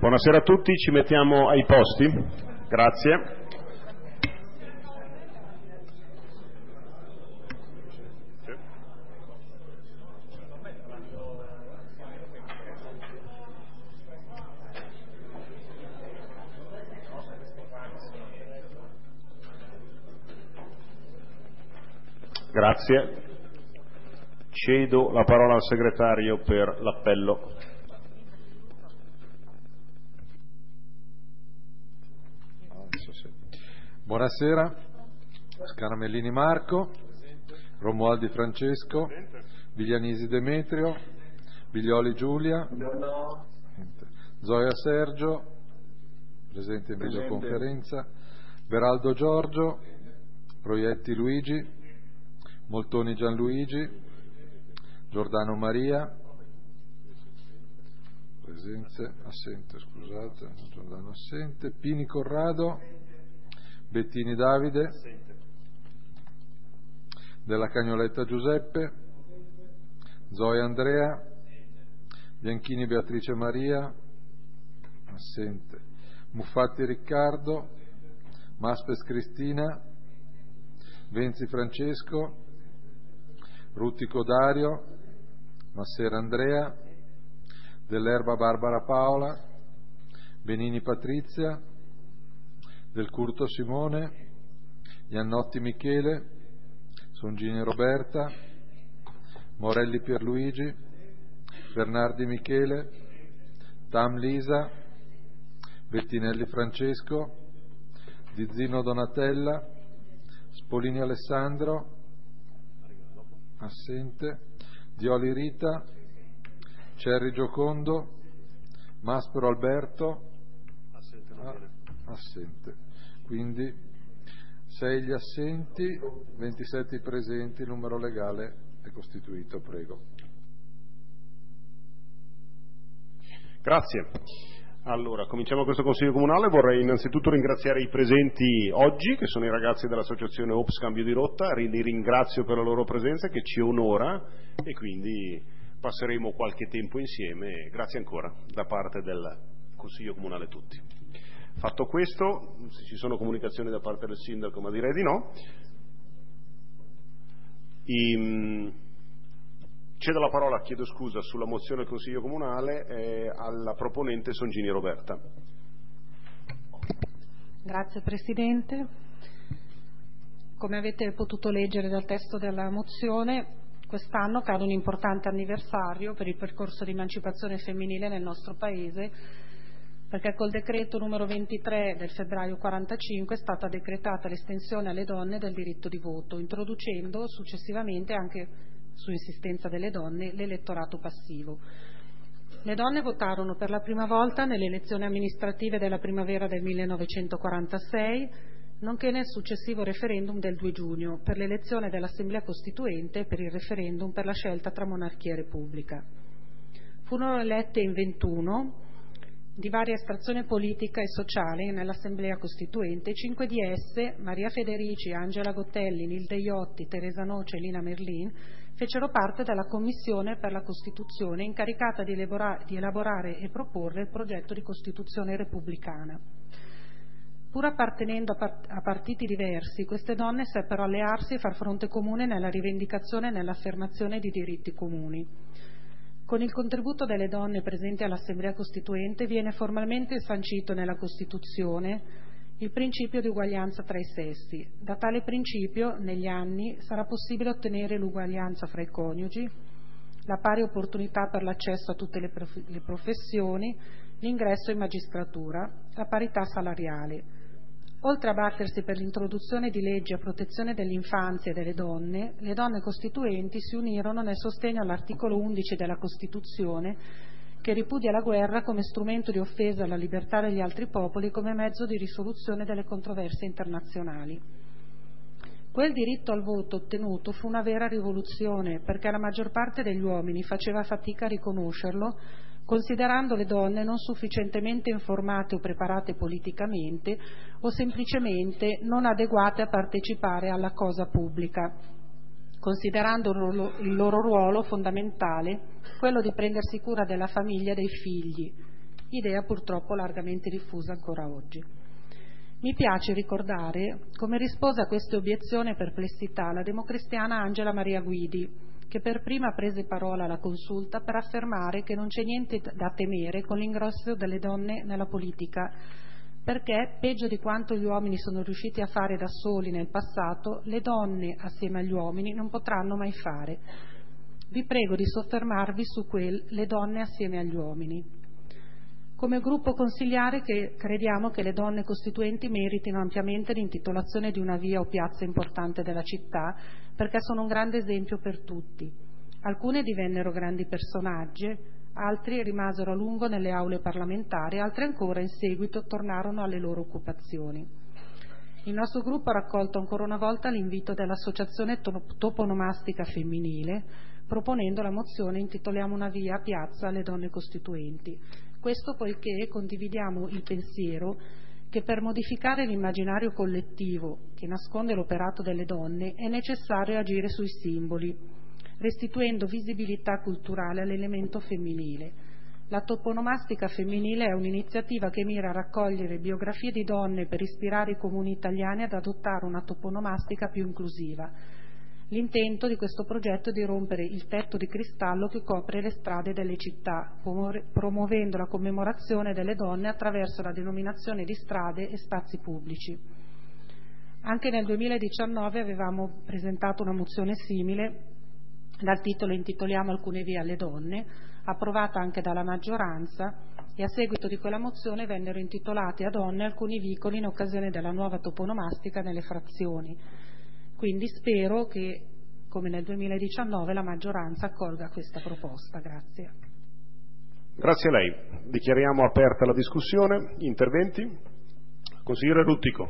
Buonasera a tutti, ci mettiamo ai posti. Grazie. Grazie. Cedo la parola al segretario per l'appello. Buonasera, Scaramellini Marco, Romualdi Francesco, Viglianisi Demetrio, Viglioli Giulia, Zoia Sergio, presente in videoconferenza, Beraldo Giorgio, Proietti Luigi, Moltoni Gianluigi, Giordano Maria, assente, Giordano assente, Pini Corrado, Bettini Davide, Della Cagnoletta Giuseppe, Zoe Andrea, Bianchini Beatrice Maria, assente, Muffatti Riccardo, Maspes Cristina, Venzi Francesco, Ruttico Dario, Massera Andrea, Dell'Erba Barbara Paola, Benini Patrizia, Del Curto Simone, Iannotti Michele, Songini Roberta, Morelli Pierluigi, Bernardi Michele, Tam Lisa, Bettinelli Francesco, Di Zino Donatella, Spolini Alessandro, assente, Dioli Rita, Cerri Giocondo, Maspero Alberto, assente. Quindi 6 gli assenti, 27 i presenti, il numero legale è costituito. Prego. Grazie. Allora, cominciamo questo Consiglio Comunale. Vorrei innanzitutto ringraziare i presenti oggi, che sono i ragazzi dell'Associazione Ops Cambio di Rotta. Li ringrazio per la loro presenza, che ci onora, e quindi passeremo qualche tempo insieme. Grazie ancora da parte del Consiglio Comunale tutti. Fatto questo, se ci sono comunicazioni da parte del Sindaco, ma direi di no, cedo la parola, chiedo scusa, sulla mozione del Consiglio Comunale alla proponente Songini Roberta. Grazie Presidente. Come avete potuto leggere dal testo della mozione, quest'anno cade un importante anniversario per il percorso di emancipazione femminile nel nostro Paese, perché col decreto numero 23 del febbraio 45 è stata decretata l'estensione alle donne del diritto di voto, introducendo successivamente, anche su insistenza delle donne, l'elettorato passivo. Le donne votarono per la prima volta nelle elezioni amministrative della primavera del 1946, nonché nel successivo referendum del 2 giugno per l'elezione dell'Assemblea Costituente e per il referendum per la scelta tra monarchia e repubblica. Furono elette in 21, di varia estrazione politica e sociale, nell'Assemblea Costituente. 5 di esse, Maria Federici, Angela Gottelli, Nilde Iotti, Teresa Noce e Lina Merlin, fecero parte della Commissione per la Costituzione incaricata di elaborare e proporre il progetto di Costituzione repubblicana. Pur appartenendo a partiti diversi, queste donne seppero allearsi e far fronte comune nella rivendicazione e nell'affermazione di diritti comuni. Con il contributo delle donne presenti all'Assemblea Costituente viene formalmente sancito nella Costituzione il principio di uguaglianza tra i sessi. Da tale principio, negli anni, sarà possibile ottenere l'uguaglianza fra i coniugi, la pari opportunità per l'accesso a tutte le professioni, l'ingresso in magistratura, la parità salariale. Oltre a battersi per l'introduzione di leggi a protezione dell'infanzia e delle donne, le donne costituenti si unirono nel sostegno all'articolo 11 della Costituzione, che ripudia la guerra come strumento di offesa alla libertà degli altri popoli e come mezzo di risoluzione delle controversie internazionali. Quel diritto al voto ottenuto fu una vera rivoluzione, perché la maggior parte degli uomini faceva fatica a riconoscerlo, considerando le donne non sufficientemente informate o preparate politicamente o semplicemente non adeguate a partecipare alla cosa pubblica, considerando il loro ruolo fondamentale quello di prendersi cura della famiglia e dei figli, idea purtroppo largamente diffusa ancora oggi. Mi piace ricordare come rispose a queste obiezioni e perplessità la democristiana Angela Maria Guidi, che per prima prese parola alla Consulta per affermare che non c'è niente da temere con l'ingresso delle donne nella politica, perché, peggio di quanto gli uomini sono riusciti a fare da soli nel passato, le donne assieme agli uomini non potranno mai fare. Vi prego di soffermarvi su le donne assieme agli uomini. Come gruppo consiliare crediamo che le donne costituenti meritino ampiamente l'intitolazione di una via o piazza importante della città, perché sono un grande esempio per tutti. Alcune divennero grandi personaggi, altri rimasero a lungo nelle aule parlamentari, altri ancora in seguito tornarono alle loro occupazioni. Il nostro gruppo ha raccolto ancora una volta l'invito dell'Associazione Toponomastica Femminile, proponendo la mozione Intitoliamo una via, piazza alle donne costituenti. Questo poiché condividiamo il pensiero che per modificare l'immaginario collettivo che nasconde l'operato delle donne è necessario agire sui simboli, restituendo visibilità culturale all'elemento femminile. La toponomastica femminile è un'iniziativa che mira a raccogliere biografie di donne per ispirare i comuni italiani ad adottare una toponomastica più inclusiva. L'intento di questo progetto è di rompere il tetto di cristallo che copre le strade delle città, promuovendo la commemorazione delle donne attraverso la denominazione di strade e spazi pubblici. Anche nel 2019 avevamo presentato una mozione simile dal titolo Intitoliamo alcune vie alle donne, approvata anche dalla maggioranza, e a seguito di quella mozione vennero intitolati a donne alcuni vicoli in occasione della nuova toponomastica nelle frazioni. Quindi spero che, come nel 2019, la maggioranza accolga questa proposta. Grazie. Grazie a lei. Dichiariamo aperta la discussione. Interventi? Consigliere Ruttico.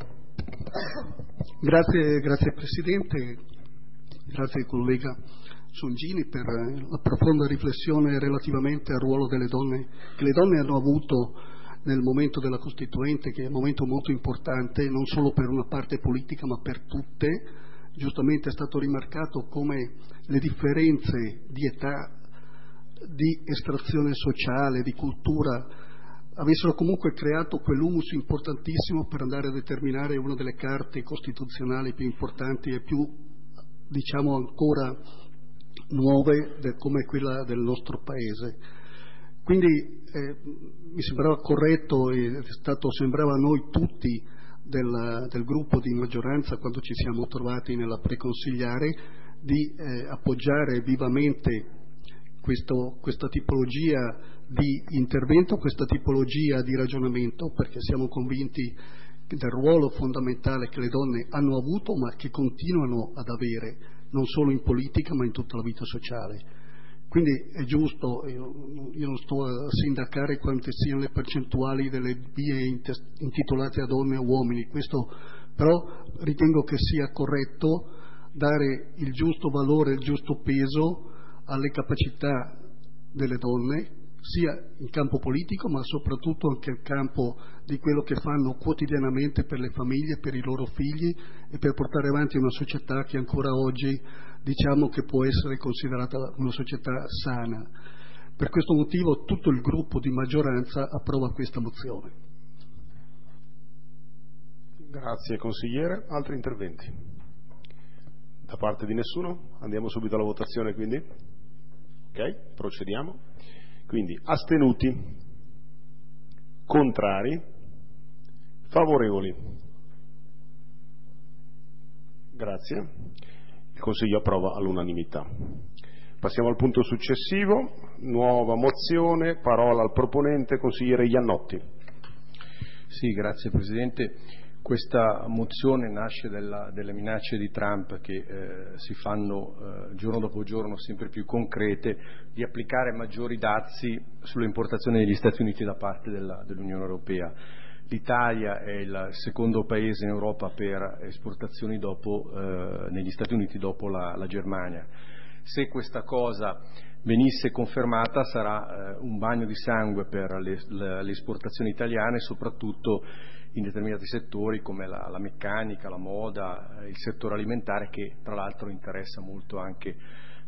Grazie Presidente, grazie collega Songini per la profonda riflessione relativamente al ruolo delle donne che le donne hanno avuto nel momento della Costituente, che è un momento molto importante non solo per una parte politica ma per tutte. Giustamente è stato rimarcato come le differenze di età, di estrazione sociale, di cultura avessero comunque creato quell'humus importantissimo per andare a determinare una delle carte costituzionali più importanti e più, diciamo, ancora nuove come quella del nostro Paese. Quindi mi sembrava corretto e sembrava a noi tutti del gruppo di maggioranza, quando ci siamo trovati nella preconsigliare, di appoggiare vivamente questa tipologia di intervento, questa tipologia di ragionamento, perché siamo convinti del ruolo fondamentale che le donne hanno avuto ma che continuano ad avere non solo in politica ma in tutta la vita sociale. Quindi è giusto, io non sto a sindacare quante siano le percentuali delle vie intitolate a donne o uomini, questo però ritengo che sia corretto dare il giusto valore, il giusto peso alle capacità delle donne, sia in campo politico ma soprattutto anche nel campo di quello che fanno quotidianamente per le famiglie, per i loro figli e per portare avanti una società che ancora oggi diciamo che può essere considerata una società sana. Per questo motivo tutto il gruppo di maggioranza approva questa mozione. Grazie consigliere. Altri interventi? Da parte di nessuno? Andiamo subito alla votazione quindi? Ok, procediamo. Quindi astenuti, contrari, favorevoli. Grazie. Il Consiglio approva all'unanimità. Passiamo al punto successivo, nuova mozione, parola al proponente, consigliere Iannotti. Sì, grazie Presidente. Questa mozione nasce delle minacce di Trump che si fanno giorno dopo giorno sempre più concrete di applicare maggiori dazi sulle importazioni degli Stati Uniti da parte dell'Unione Europea. L'Italia è il secondo paese in Europa per esportazioni negli Stati Uniti dopo la Germania. Se questa cosa venisse confermata sarà un bagno di sangue per le esportazioni italiane, soprattutto in determinati settori come la meccanica, la moda, il settore alimentare, che tra l'altro interessa molto anche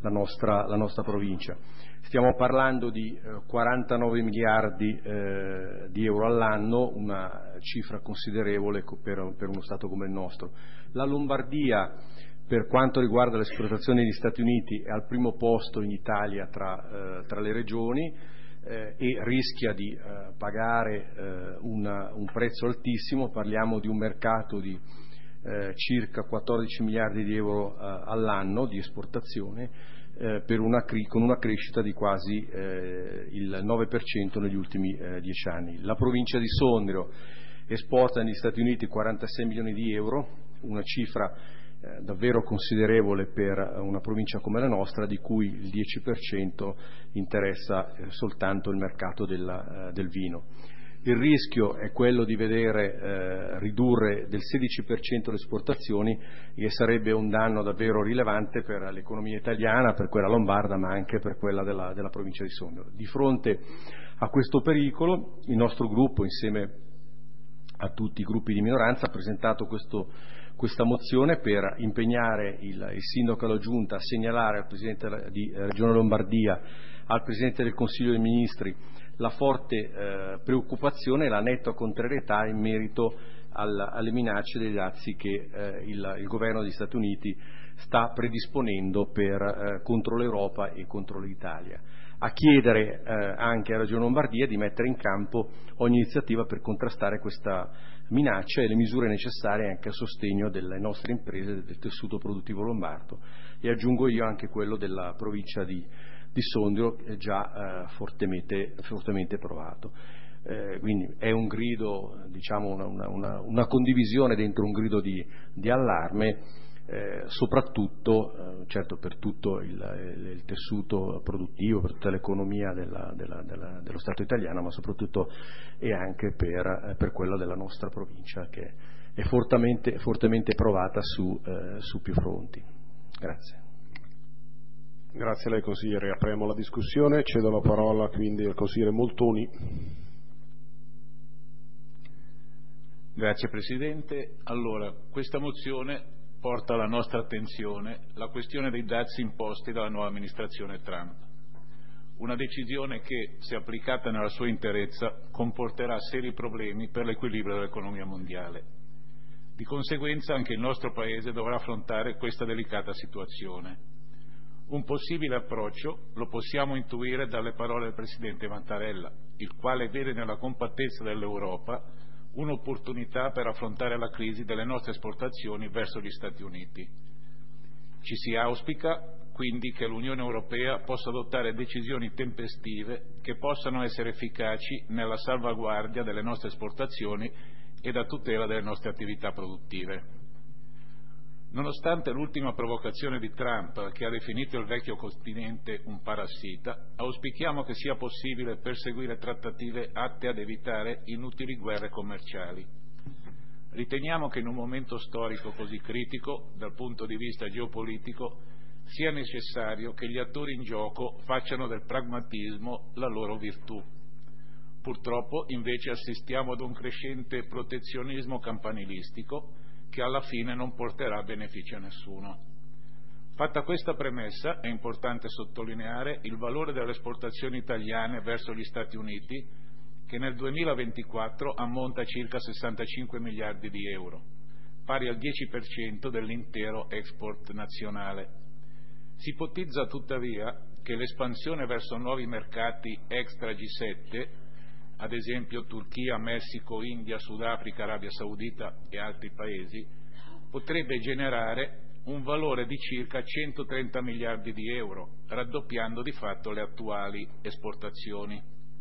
la nostra provincia. Stiamo parlando di 49 miliardi di euro all'anno, una cifra considerevole per uno Stato come il nostro. La Lombardia, per quanto riguarda l'esportazione negli Stati Uniti, è al primo posto in Italia tra le regioni e rischia di pagare un prezzo altissimo. Parliamo di un mercato di circa 14 miliardi di euro all'anno di esportazione, con una crescita di quasi il 9% negli ultimi 10 anni. La provincia di Sondrio esporta negli Stati Uniti 46 milioni di euro, una cifra davvero considerevole per una provincia come la nostra, di cui il 10% interessa soltanto il mercato del vino. Il rischio è quello di vedere ridurre del 16% le esportazioni, che sarebbe un danno davvero rilevante per l'economia italiana, per quella lombarda, ma anche per quella della provincia di Sondrio. Di fronte a questo pericolo, il nostro gruppo, insieme a tutti i gruppi di minoranza, ha presentato questa mozione per impegnare il sindaco e la giunta a segnalare al Presidente di Regione Lombardia, al Presidente del Consiglio dei Ministri, la forte preoccupazione e la netta contrarietà in merito alle minacce dei dazi che il governo degli Stati Uniti sta predisponendo contro l'Europa e contro l'Italia, a chiedere anche alla Regione Lombardia di mettere in campo ogni iniziativa per contrastare questa minaccia e le misure necessarie anche a sostegno delle nostre imprese e del tessuto produttivo lombardo, e aggiungo io anche quello della provincia di Sondrio, già fortemente provato. Quindi è un grido, diciamo una condivisione dentro un grido di allarme, soprattutto certo per tutto il tessuto produttivo, per tutta l'economia dello Stato italiano, ma soprattutto e anche per quella della nostra provincia, che è fortemente provata su più fronti. Grazie. Grazie a lei, consigliere. Apriamo la discussione. Cedo la parola quindi al consigliere Moltoni. Grazie Presidente. Allora, questa mozione porta alla nostra attenzione la questione dei dazi imposti dalla nuova amministrazione Trump. Una decisione che, se applicata nella sua interezza, comporterà seri problemi per l'equilibrio dell'economia mondiale. Di conseguenza anche il nostro Paese dovrà affrontare questa delicata situazione. Un possibile approccio lo possiamo intuire dalle parole del Presidente Mattarella, il quale vede nella compattezza dell'Europa un'opportunità per affrontare la crisi delle nostre esportazioni verso gli Stati Uniti. Ci si auspica quindi che l'Unione Europea possa adottare decisioni tempestive che possano essere efficaci nella salvaguardia delle nostre esportazioni e a tutela delle nostre attività produttive. Nonostante l'ultima provocazione di Trump, che ha definito il vecchio continente un parassita, auspichiamo che sia possibile perseguire trattative atte ad evitare inutili guerre commerciali. Riteniamo che in un momento storico così critico, dal punto di vista geopolitico, sia necessario che gli attori in gioco facciano del pragmatismo la loro virtù. Purtroppo, invece, assistiamo ad un crescente protezionismo campanilistico che alla fine non porterà benefici a nessuno. Fatta questa premessa, è importante sottolineare il valore delle esportazioni italiane verso gli Stati Uniti, che nel 2024 ammonta a circa 65 miliardi di euro, pari al 10% dell'intero export nazionale. Si ipotizza tuttavia che l'espansione verso nuovi mercati extra G7, ad esempio Turchia, Messico, India, Sudafrica, Arabia Saudita e altri paesi, potrebbe generare un valore di circa 130 miliardi di euro, raddoppiando di fatto le attuali esportazioni.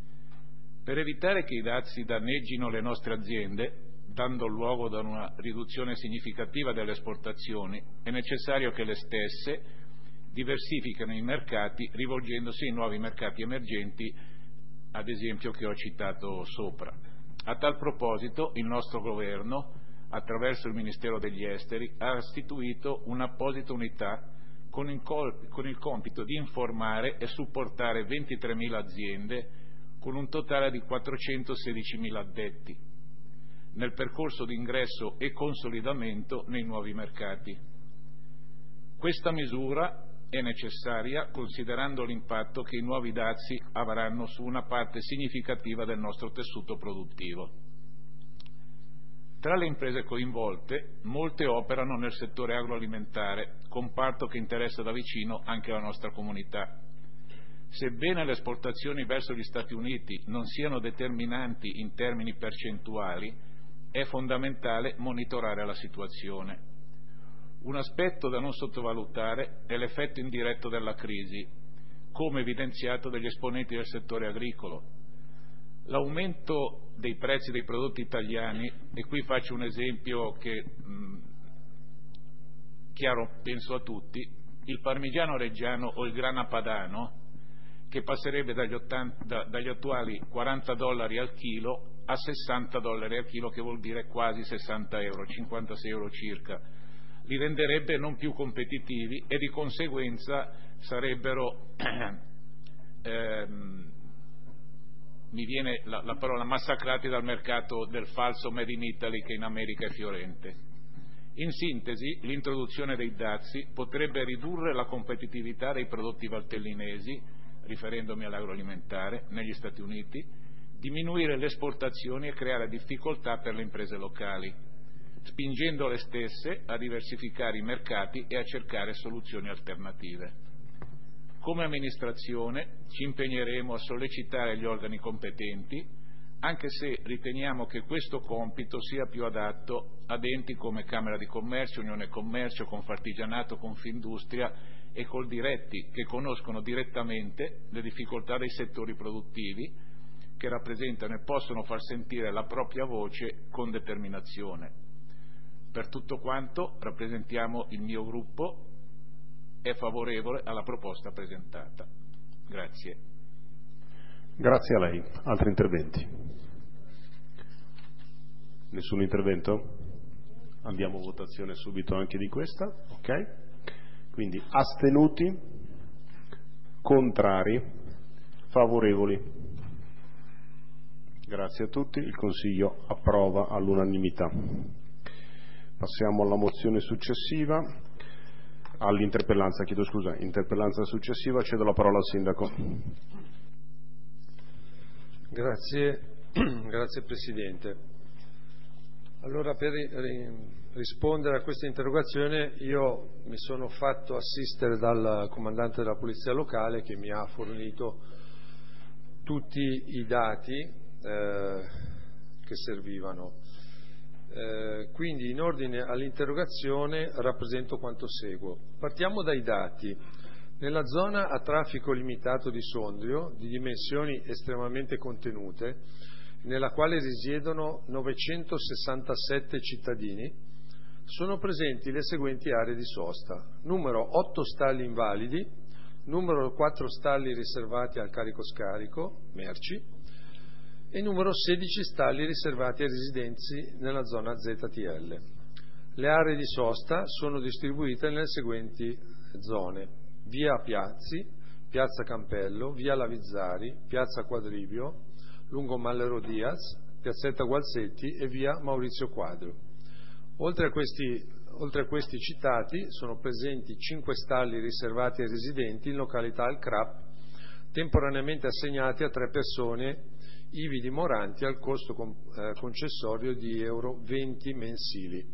Per evitare che i dazi danneggino le nostre aziende, dando luogo ad una riduzione significativa delle esportazioni, è necessario che le stesse diversifichino i mercati rivolgendosi ai nuovi mercati emergenti, ad esempio che ho citato sopra. A tal proposito il nostro governo, attraverso il Ministero degli Esteri, ha istituito un'apposita unità con il compito di informare e supportare 23.000 aziende con un totale di 416.000 addetti nel percorso di ingresso e consolidamento nei nuovi mercati. Questa misura è necessaria considerando l'impatto che i nuovi dazi avranno su una parte significativa del nostro tessuto produttivo. Tra le imprese coinvolte, molte operano nel settore agroalimentare, comparto che interessa da vicino anche la nostra comunità. Sebbene le esportazioni verso gli Stati Uniti non siano determinanti in termini percentuali, è fondamentale monitorare la situazione. Un aspetto da non sottovalutare è l'effetto indiretto della crisi, come evidenziato dagli esponenti del settore agricolo. L'aumento dei prezzi dei prodotti italiani, e qui faccio un esempio che chiaro penso a tutti, il parmigiano reggiano o il grana padano, che passerebbe dagli attuali $40 al chilo a $60 al chilo, che vuol dire quasi 60 euro, 56 euro circa, li renderebbe non più competitivi e di conseguenza sarebbero, mi viene la parola, massacrati dal mercato del falso Made in Italy che in America è fiorente. In sintesi, l'introduzione dei dazi potrebbe ridurre la competitività dei prodotti valtellinesi, riferendomi all'agroalimentare, negli Stati Uniti, diminuire le esportazioni e creare difficoltà per le imprese locali, spingendo le stesse a diversificare i mercati e a cercare soluzioni alternative. Come amministrazione ci impegneremo a sollecitare gli organi competenti, anche se riteniamo che questo compito sia più adatto ad enti come Camera di Commercio, Unione Commercio, Confartigianato, Confindustria e Coldiretti, che conoscono direttamente le difficoltà dei settori produttivi, che rappresentano e possono far sentire la propria voce con determinazione. Per tutto quanto rappresentiamo il mio gruppo è favorevole alla proposta presentata. Grazie. Grazie a lei. Altri interventi? Nessun intervento? Andiamo a votazione subito anche di questa. Ok. Quindi astenuti, contrari, favorevoli. Grazie a tutti. Il Consiglio approva all'unanimità. Passiamo alla mozione successiva, all'interpellanza, interpellanza successiva, cedo la parola al Sindaco. Grazie Presidente. Allora, per rispondere a questa interrogazione io mi sono fatto assistere dal comandante della Polizia Locale, che mi ha fornito tutti i dati che servivano. Quindi in ordine all'interrogazione rappresento quanto segue. Partiamo dai dati. Nella zona a traffico limitato di Sondrio, di dimensioni estremamente contenute, nella quale risiedono 967 cittadini, sono presenti le seguenti aree di sosta: numero 8 stalli invalidi, numero 4 stalli riservati al carico-scarico merci e numero 16 stalli riservati ai residenti nella zona ZTL. Le aree di sosta sono distribuite nelle seguenti zone: via Piazzi, piazza Campello, via Lavizzari, piazza Quadrivio, lungo Mallero Diaz, piazzetta Gualzetti e via Maurizio Quadrio. Oltre a questi citati sono presenti 5 stalli riservati ai residenti in località Al Crap, temporaneamente assegnati a 3 persone ivi dimoranti al costo concessorio di euro 20 mensili.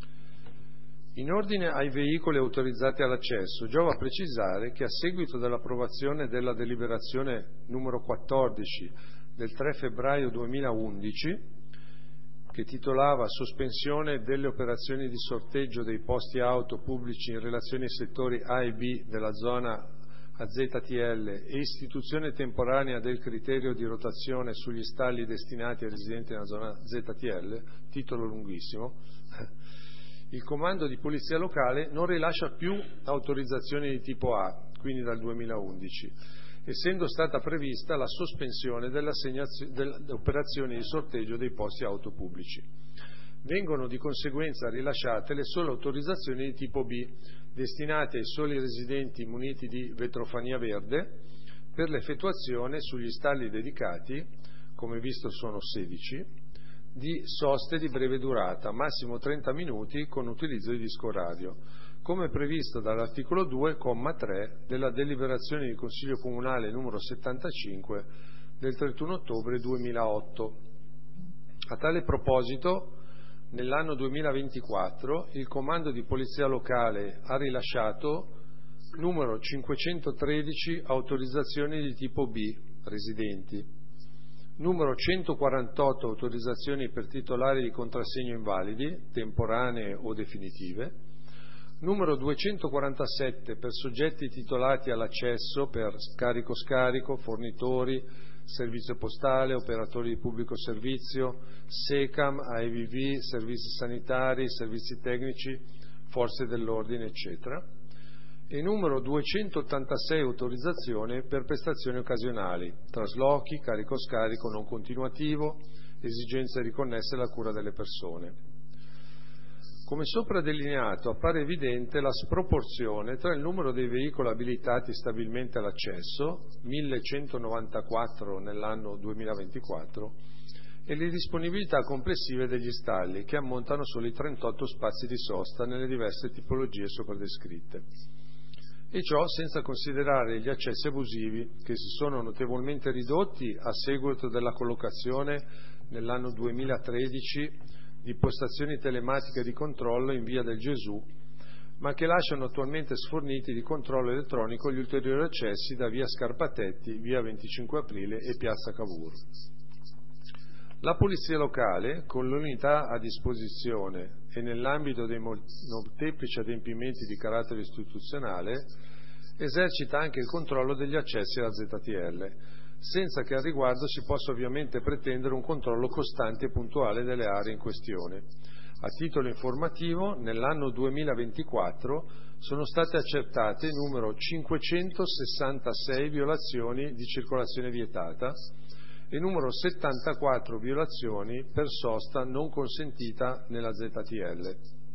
In ordine ai veicoli autorizzati all'accesso, giova precisare che a seguito dell'approvazione della deliberazione numero 14 del 3 febbraio 2011, che titolava Sospensione delle operazioni di sorteggio dei posti auto pubblici in relazione ai settori A e B della zona AZTL e istituzione temporanea del criterio di rotazione sugli stalli destinati ai residenti nella zona ZTL, titolo lunghissimo, il Comando di Polizia Locale non rilascia più autorizzazioni di tipo A, quindi dal 2011, essendo stata prevista la sospensione delle operazioni di sorteggio dei posti auto pubblici. Vengono di conseguenza rilasciate le sole autorizzazioni di tipo B, destinate ai soli residenti muniti di vetrofania verde, per l'effettuazione sugli stalli dedicati, come visto sono 16, di soste di breve durata, massimo 30 minuti con utilizzo di disco radio, come previsto dall'articolo 2, comma 3 della deliberazione di Consiglio Comunale numero 75 del 31 ottobre 2008. A tale proposito, nell'anno 2024 il Comando di Polizia Locale ha rilasciato numero 513 autorizzazioni di tipo B, residenti, numero 148 autorizzazioni per titolari di contrassegno invalidi, temporanee o definitive, numero 247 per soggetti titolati all'accesso per scarico-scarico, fornitori, servizio postale, operatori di pubblico servizio, SECAM, AEVV, servizi sanitari, servizi tecnici, forze dell'ordine, eccetera, e numero 286 autorizzazioni per prestazioni occasionali, traslochi, carico-scarico non continuativo, esigenze riconnesse alla cura delle persone. Come sopra delineato, appare evidente la sproporzione tra il numero dei veicoli abilitati stabilmente all'accesso, 1194 nell'anno 2024, e le disponibilità complessive degli stalli, che ammontano solo ai 38 spazi di sosta nelle diverse tipologie sopra descritte. E ciò senza considerare gli accessi abusivi, che si sono notevolmente ridotti a seguito della collocazione nell'anno 2013 di postazioni telematiche di controllo in via del Gesù, ma che lasciano attualmente sforniti di controllo elettronico gli ulteriori accessi da via Scarpatetti, via 25 Aprile e piazza Cavour. La Polizia Locale, con l'unità a disposizione e nell'ambito dei molteplici adempimenti di carattere istituzionale, esercita anche il controllo degli accessi alla ZTL, senza che al riguardo si possa ovviamente pretendere un controllo costante e puntuale delle aree in questione. A titolo informativo, nell'anno 2024 sono state accertate numero 566 violazioni di circolazione vietata e numero 74 violazioni per sosta non consentita nella ZTL.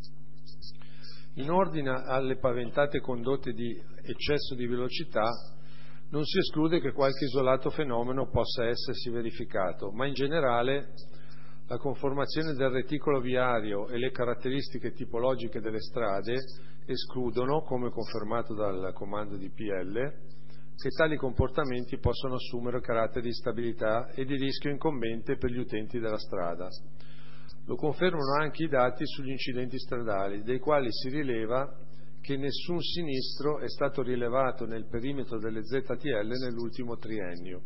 In ordine alle paventate condotte di eccesso di velocità, non si esclude che qualche isolato fenomeno possa essersi verificato, ma in generale la conformazione del reticolo viario e le caratteristiche tipologiche delle strade escludono, come confermato dal comando di PL, che tali comportamenti possono assumere carattere di stabilità e di rischio incombente per gli utenti della strada. Lo confermano anche i dati sugli incidenti stradali, dei quali si rileva che nessun sinistro è stato rilevato nel perimetro delle ZTL nell'ultimo triennio.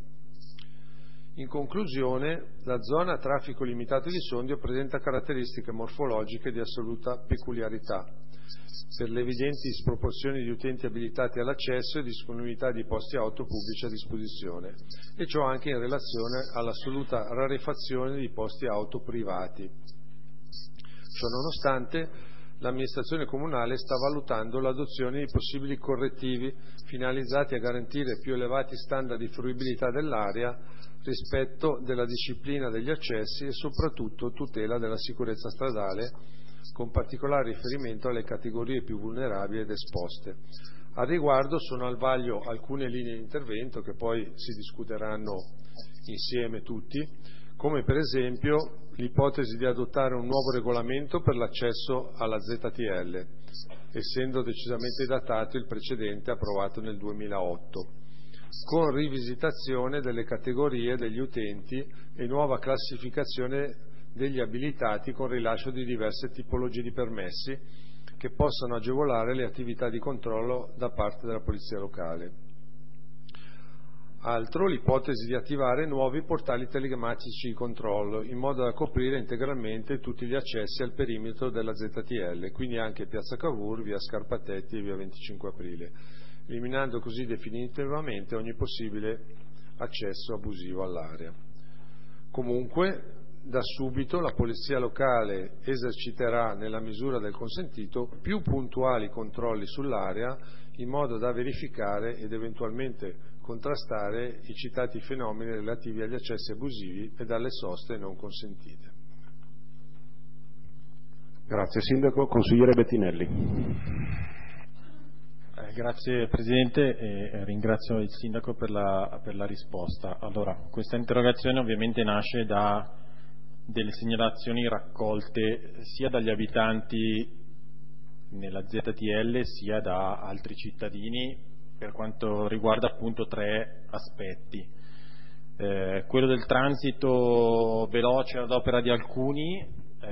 In conclusione, la zona a traffico limitato di Sondrio presenta caratteristiche morfologiche di assoluta peculiarità, per le evidenti sproporzioni di utenti abilitati all'accesso e disponibilità di posti auto pubblici a disposizione, e ciò anche in relazione all'assoluta rarefazione di posti auto privati. Ciò nonostante, l'amministrazione comunale sta valutando l'adozione di possibili correttivi finalizzati a garantire più elevati standard di fruibilità dell'area, rispetto della disciplina degli accessi e soprattutto tutela della sicurezza stradale, con particolare riferimento alle categorie più vulnerabili ed esposte. A riguardo sono al vaglio alcune linee di intervento che poi si discuteranno insieme tutti, come per esempio l'ipotesi di adottare un nuovo regolamento per l'accesso alla ZTL, essendo decisamente datato il precedente approvato nel 2008, con rivisitazione delle categorie degli utenti e nuova classificazione degli abilitati con rilascio di diverse tipologie di permessi che possano agevolare le attività di controllo da parte della Polizia Locale. Altro, l'ipotesi di attivare nuovi portali telematici di controllo in modo da coprire integralmente tutti gli accessi al perimetro della ZTL, quindi anche piazza Cavour, via Scarpatetti e via 25 Aprile, eliminando così definitivamente ogni possibile accesso abusivo all'area. Comunque, da subito la Polizia Locale eserciterà, nella misura del consentito, più puntuali controlli sull'area in modo da verificare ed eventualmente contrastare i citati fenomeni relativi agli accessi abusivi e alle soste non consentite. Grazie Sindaco. Consigliere Bettinelli. Grazie Presidente e ringrazio il Sindaco per la risposta. Allora, questa interrogazione ovviamente nasce da delle segnalazioni raccolte sia dagli abitanti nella ZTL sia da altri cittadini per quanto riguarda appunto 3 aspetti. Quello del transito veloce ad opera di alcuni,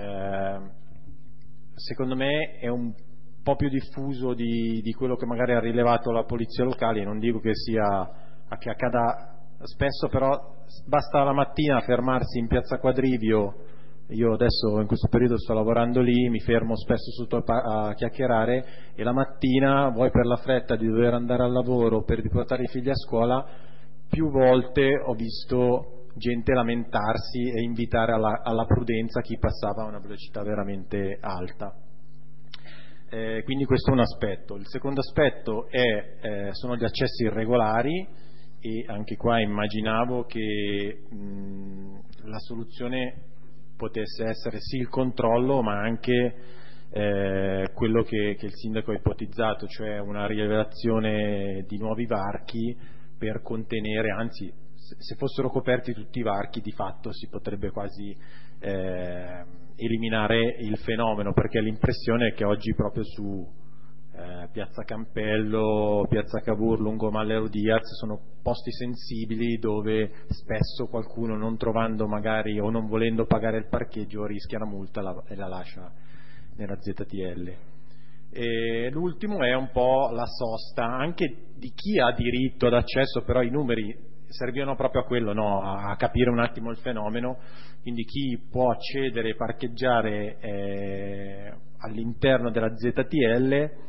secondo me è un po' più diffuso di quello che magari ha rilevato la polizia locale. Non dico che accada spesso, però basta la mattina fermarsi in piazza Quadrivio. Io adesso in questo periodo sto lavorando lì, mi fermo spesso sotto a chiacchierare, e la mattina, vuoi per la fretta di dover andare al lavoro, per riportare i figli a scuola, più volte ho visto gente lamentarsi e invitare alla prudenza chi passava a una velocità veramente alta. Quindi questo è un aspetto. Il secondo aspetto sono gli accessi irregolari, e anche qua immaginavo che la soluzione potesse essere sì il controllo, ma anche quello che il sindaco ha ipotizzato, cioè una rilevazione di nuovi varchi per contenere, anzi se fossero coperti tutti i varchi di fatto si potrebbe quasi eliminare il fenomeno, perché l'impressione è che oggi proprio su Piazza Campello, Piazza Cavour, lungo Mallero Diaz sono posti sensibili dove spesso qualcuno, non trovando magari o non volendo pagare il parcheggio, rischia la multa e la lascia nella ZTL. E l'ultimo è un po' la sosta anche di chi ha diritto ad accesso, però i numeri servivano proprio a quello, no? A capire un attimo il fenomeno. Quindi chi può accedere e parcheggiare all'interno della ZTL,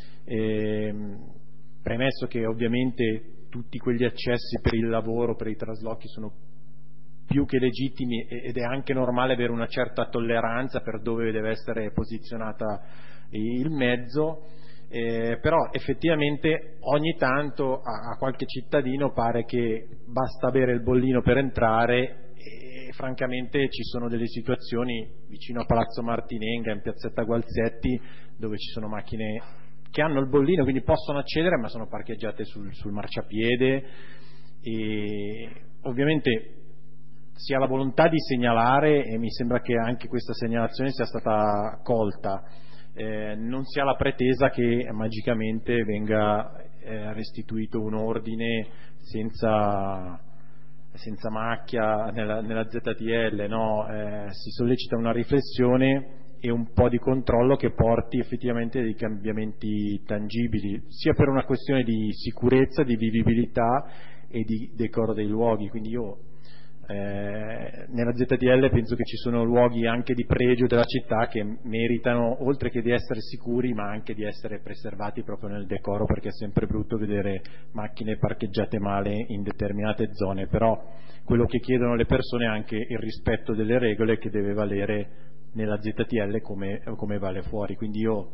premesso che ovviamente tutti quegli accessi per il lavoro, per i traslochi sono più che legittimi, ed è anche normale avere una certa tolleranza per dove deve essere posizionata il mezzo, però effettivamente ogni tanto a qualche cittadino pare che basta avere il bollino per entrare, e francamente ci sono delle situazioni vicino a Palazzo Martinenga, in piazzetta Gualzetti, dove ci sono macchine che hanno il bollino, quindi possono accedere, ma sono parcheggiate sul marciapiede, e ovviamente si ha la volontà di segnalare, e mi sembra che anche questa segnalazione sia stata colta. Non si ha la pretesa che magicamente venga restituito un ordine senza macchia nella ZTL, no? Si sollecita una riflessione e un po' di controllo che porti effettivamente dei cambiamenti tangibili, sia per una questione di sicurezza, di vivibilità e di decoro dei luoghi. Quindi io nella ZTL penso che ci sono luoghi anche di pregio della città che meritano, oltre che di essere sicuri, ma anche di essere preservati proprio nel decoro, perché è sempre brutto vedere macchine parcheggiate male in determinate zone. Però quello che chiedono le persone è anche il rispetto delle regole, che deve valere nella ZTL come vale fuori. Quindi io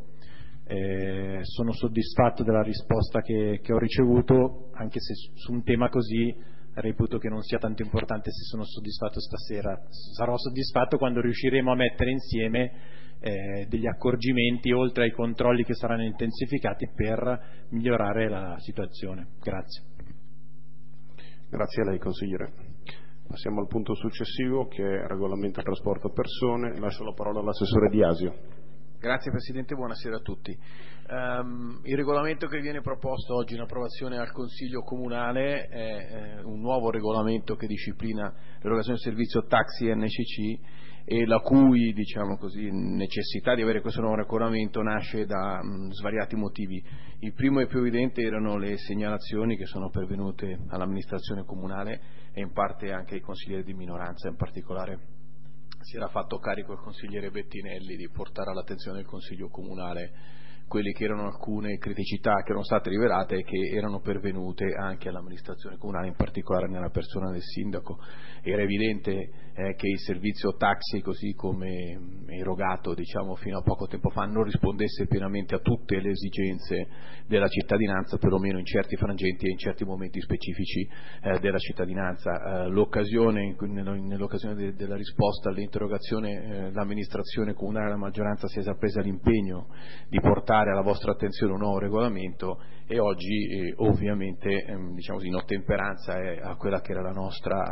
sono soddisfatto della risposta che ho ricevuto, anche se su un tema così reputo che non sia tanto importante se sono soddisfatto stasera. Sarò soddisfatto quando riusciremo a mettere insieme degli accorgimenti, oltre ai controlli che saranno intensificati, per migliorare la situazione. Grazie. Grazie a lei, consigliere. Passiamo al punto successivo, che è regolamento trasporto persone. Lascio la parola all'assessore Di Asio. Grazie Presidente, buonasera a tutti. Il regolamento che viene proposto oggi in approvazione al Consiglio Comunale è un nuovo regolamento che disciplina l'erogazione del servizio taxi NCC, e la cui, diciamo così, necessità di avere questo nuovo regolamento nasce da svariati motivi. Il primo e più evidente erano le segnalazioni che sono pervenute all'amministrazione comunale e in parte anche ai consiglieri di minoranza. In particolare si era fatto carico il consigliere Bettinelli di portare all'attenzione del Consiglio Comunale quelle che erano alcune criticità che erano state rivelate e che erano pervenute anche all'amministrazione comunale, in particolare nella persona del sindaco. Era evidente che il servizio taxi, così come erogato fino a poco tempo fa, non rispondesse pienamente a tutte le esigenze della cittadinanza, perlomeno in certi frangenti e in certi momenti specifici della cittadinanza. Nell'occasione della risposta all'interrogazione, l'amministrazione comunale e la maggioranza si è già presa l'impegno di portare alla vostra attenzione un nuovo regolamento, e oggi ovviamente in ottemperanza a quella che era la nostra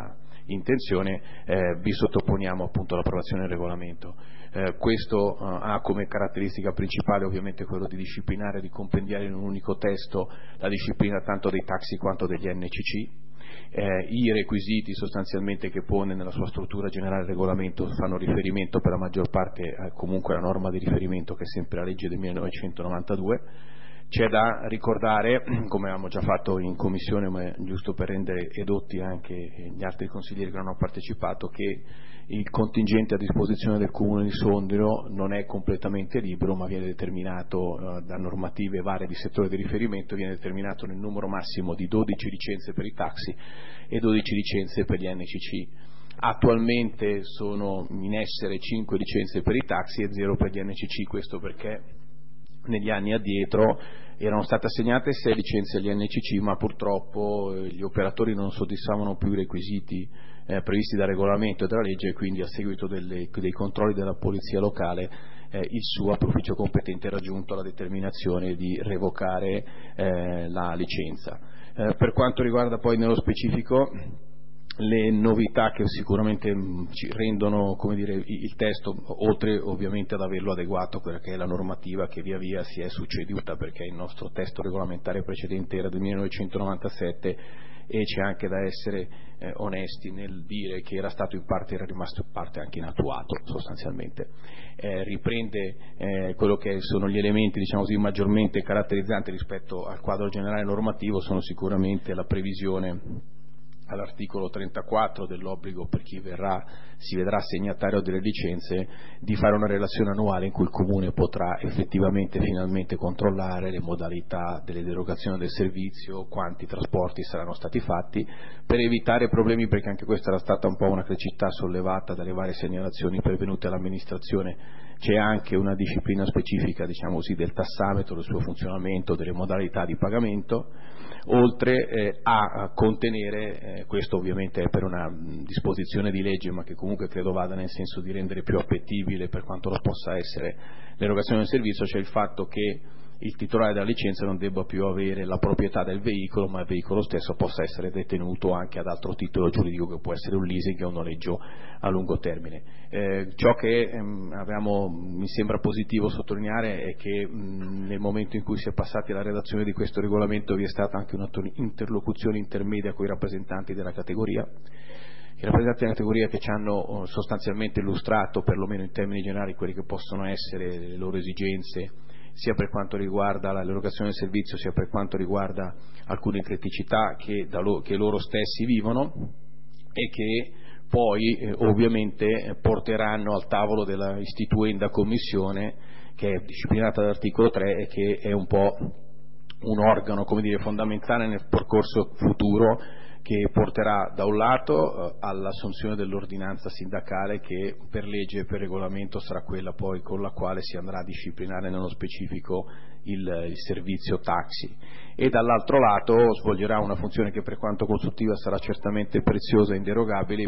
intenzione, vi sottoponiamo appunto l'approvazione del regolamento. Questo ha come caratteristica principale ovviamente quello di disciplinare e di compendiare in un unico testo la disciplina tanto dei taxi quanto degli NCC. I requisiti sostanzialmente che pone nella sua struttura generale il regolamento fanno riferimento per la maggior parte comunque alla norma di riferimento che è sempre la legge del 1992. C'è da ricordare, come avevamo già fatto in commissione, ma è giusto per rendere edotti anche gli altri consiglieri che non hanno partecipato, che il contingente a disposizione del Comune di Sondrio non è completamente libero, ma viene determinato da normative varie di settore di riferimento, viene determinato nel numero massimo di 12 licenze per i taxi e 12 licenze per gli NCC. Attualmente sono in essere 5 licenze per i taxi e 0 per gli NCC, questo perché negli anni addietro erano state assegnate 6 licenze agli NCC, ma purtroppo gli operatori non soddisfavano più i requisiti previsti dal regolamento e dalla legge, e quindi a seguito dei controlli della polizia locale il SUAP, ufficio competente, ha raggiunto la determinazione di revocare la licenza. Per quanto riguarda poi nello specifico le novità che sicuramente ci rendono, come dire, il testo, oltre ovviamente ad averlo adeguato a quella che è la normativa che via via si è succeduta, perché il nostro testo regolamentare precedente era del 1997 e c'è anche da essere onesti nel dire che era rimasto in parte anche inattuato sostanzialmente. Riprende quello che sono gli elementi, diciamo così, maggiormente caratterizzanti rispetto al quadro generale normativo, sono sicuramente la previsione all'articolo 34 dell'obbligo per chi si vedrà assegnatario delle licenze di fare una relazione annuale in cui il Comune potrà effettivamente finalmente controllare le modalità delle derogazioni del servizio, quanti trasporti saranno stati fatti, per evitare problemi, perché anche questa era stata un po' una criticità sollevata dalle varie segnalazioni pervenute all'amministrazione. C'è anche una disciplina specifica, diciamo così, del tassametro, del suo funzionamento, delle modalità di pagamento, oltre a contenere, questo ovviamente è per una disposizione di legge, ma che comunque credo vada nel senso di rendere più appetibile per quanto lo possa essere l'erogazione del servizio, c'è il fatto che il titolare della licenza non debba più avere la proprietà del veicolo, ma il veicolo stesso possa essere detenuto anche ad altro titolo giuridico, che può essere un leasing o un noleggio a lungo termine. Ciò che mi sembra positivo sottolineare è che nel momento in cui si è passati alla redazione di questo regolamento vi è stata anche un'interlocuzione intermedia con i rappresentanti della categoria. I rappresentanti della categoria che ci hanno sostanzialmente illustrato, perlomeno in termini generali, quelle che possono essere le loro esigenze, sia per quanto riguarda l'erogazione del servizio, sia per quanto riguarda alcune criticità che loro stessi vivono e che poi ovviamente porteranno al tavolo della istituenda commissione, che è disciplinata dall'articolo 3 e che è un po' un organo, come dire, fondamentale nel percorso futuro, che porterà da un lato all'assunzione dell'ordinanza sindacale, che per legge e per regolamento sarà quella poi con la quale si andrà a disciplinare nello specifico il servizio taxi, e dall'altro lato svolgerà una funzione che per quanto consultiva sarà certamente preziosa e inderogabile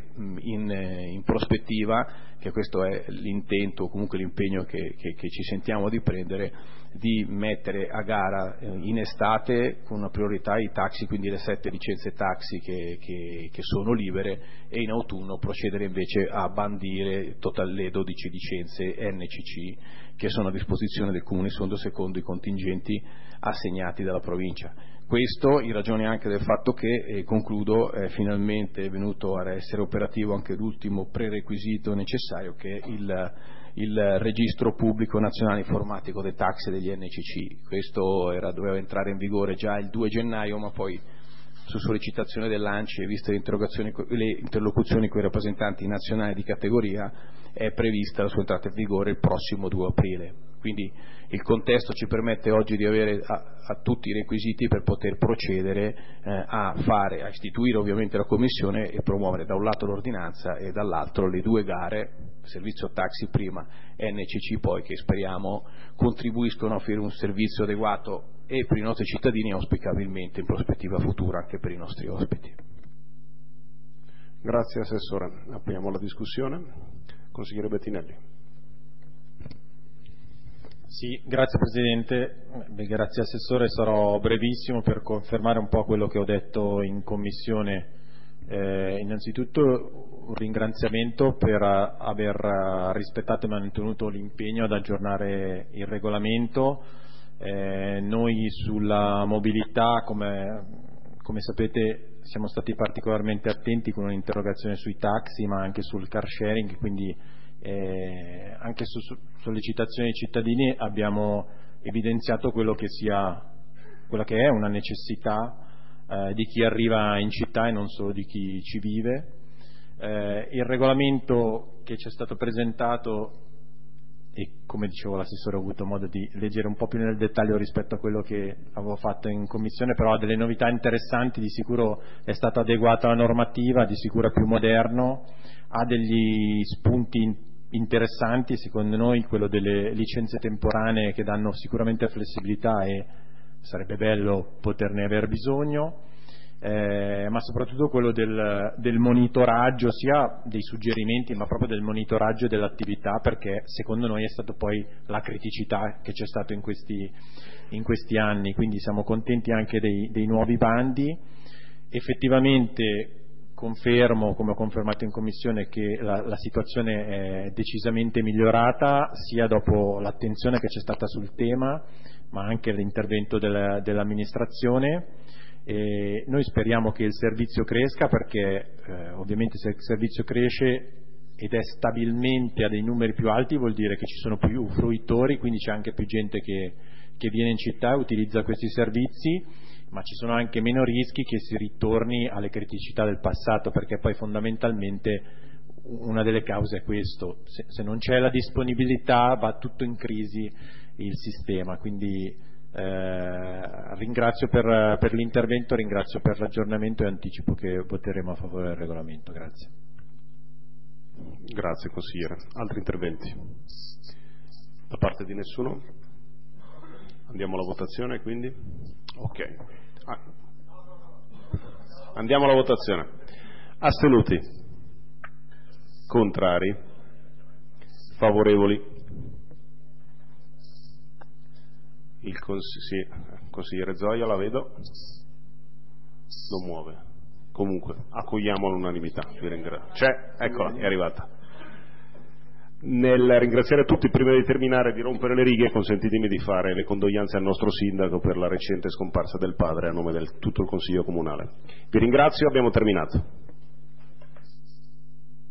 in prospettiva, che questo è l'intento o comunque l'impegno che ci sentiamo di prendere, di mettere a gara in estate con una priorità i taxi, quindi le 7 licenze taxi che sono libere, e in autunno procedere invece a bandire le 12 licenze NCC che sono a disposizione del Comune di Sondrio secondo i contingenti assegnati dalla provincia. Questo in ragione anche del fatto che, concludo, è finalmente venuto a essere operativo anche l'ultimo prerequisito necessario, che è il registro pubblico nazionale informatico dei taxi e degli NCC. Questo doveva entrare in vigore già il 2 gennaio, ma poi su sollecitazione dell'ANCI e viste le interlocuzioni con i rappresentanti nazionali di categoria è prevista la sua entrata in vigore il prossimo 2 aprile. Quindi il contesto ci permette oggi di avere a tutti i requisiti per poter procedere a istituire ovviamente la commissione e promuovere da un lato l'ordinanza e dall'altro le 2 gare, servizio taxi prima e NCC poi, che speriamo contribuiscono a offrire un servizio adeguato e per i nostri cittadini e auspicabilmente in prospettiva futura anche per i nostri ospiti. Grazie Assessore. Apriamo la discussione. Consigliere Bettinelli. Sì, grazie Presidente, grazie Assessore, sarò brevissimo per confermare un po' quello che ho detto in Commissione innanzitutto un ringraziamento per aver rispettato e mantenuto l'impegno ad aggiornare il regolamento. Noi sulla mobilità, come sapete, siamo stati particolarmente attenti con un'interrogazione sui taxi, ma anche sul car sharing, quindi anche su sollecitazione dei cittadini abbiamo evidenziato quello che è una necessità di chi arriva in città e non solo di chi ci vive. Il regolamento che ci è stato presentato, e come dicevo l'assessore ho avuto modo di leggere un po' più nel dettaglio rispetto a quello che avevo fatto in commissione, però ha delle novità interessanti, di sicuro è stato adeguato alla normativa, di sicuro è più moderno, ha degli spunti interessanti secondo noi, quello delle licenze temporanee che danno sicuramente flessibilità e sarebbe bello poterne aver bisogno, ma soprattutto quello del monitoraggio, sia dei suggerimenti ma proprio del monitoraggio dell'attività, perché secondo noi è stato poi la criticità che c'è stato in questi anni, quindi siamo contenti anche dei nuovi bandi. Effettivamente confermo, come ho confermato in commissione, che la situazione è decisamente migliorata sia dopo l'attenzione che c'è stata sul tema ma anche l'intervento dell'amministrazione. E noi speriamo che il servizio cresca, perché ovviamente se il servizio cresce ed è stabilmente a dei numeri più alti vuol dire che ci sono più fruitori, quindi c'è anche più gente che viene in città e utilizza questi servizi, ma ci sono anche meno rischi che si ritorni alle criticità del passato, perché poi fondamentalmente una delle cause è questo: se non c'è la disponibilità va tutto in crisi il sistema. Quindi ringrazio per l'intervento, ringrazio per l'aggiornamento e anticipo che voteremo a favore del regolamento. Grazie. Grazie consigliere. Altri interventi? Da parte di nessuno? Andiamo alla votazione quindi? Ok. Andiamo alla votazione. Astenuti? Contrari? Favorevoli? Il consigliere Zoia, la vedo, non muove. Comunque accogliamo all'unanimità. Vi ringrazio. C'è, eccola, è arrivata. Nel ringraziare tutti, prima di terminare, di rompere le righe, consentitemi di fare le condoglianze al nostro sindaco per la recente scomparsa del padre a nome di tutto il Consiglio Comunale. Vi ringrazio, abbiamo terminato.